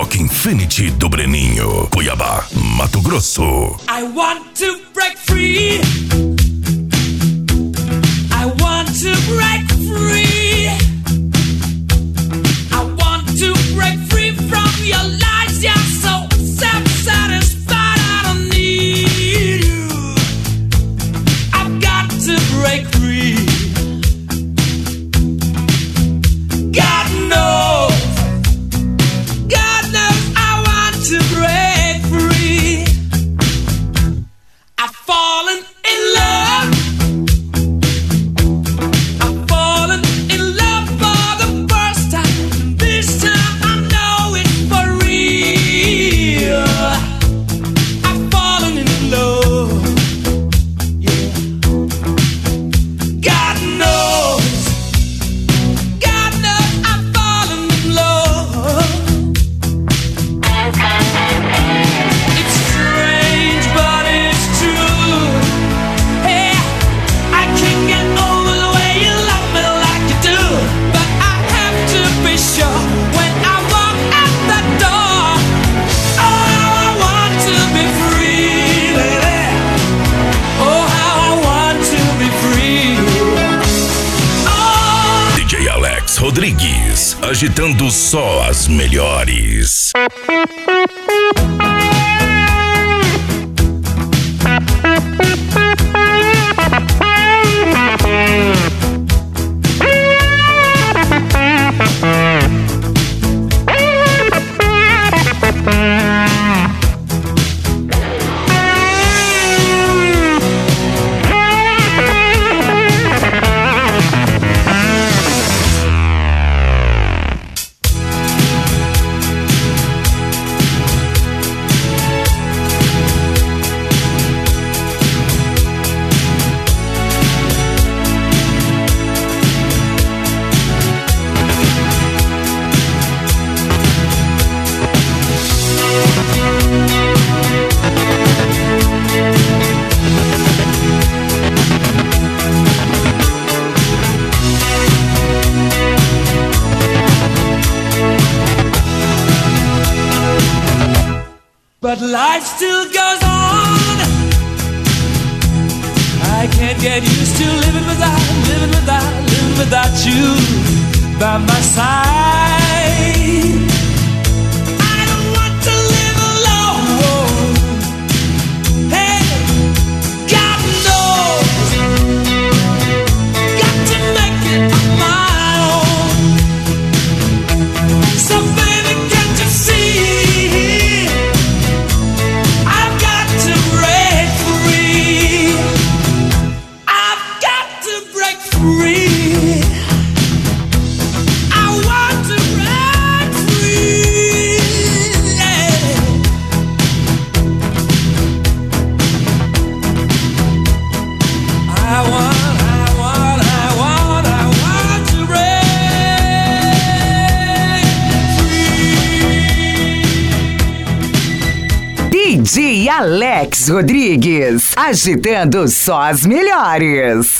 Rock Infinity do Breninho, Cuiabá, Mato Grosso. I want to break free. I want to break free. I want to break free from your lies. You're so self-satisfied. I don't need you. I've got to break free. God knows I want to break free. I've fallen in love. I've fallen in love for the first time. This time I know it's for real. I've fallen in love. Yeah. God knows I've fallen in love. It's strange, but it's true. Hey, I can't get over the way you love me like you do. But I have to be sure when I walk out that door. Oh, how I want to be free, baby. Oh, how I want to be free. Oh. DJ Alex Rodrigues, agitando só as melhores. But life still goes on. I can't get used to living without you by my side. I don't want to live alone. Hey, God knows, got to make it on my own. So baby, can't you see? DJ Alex Rodrigues, agitando só as melhores.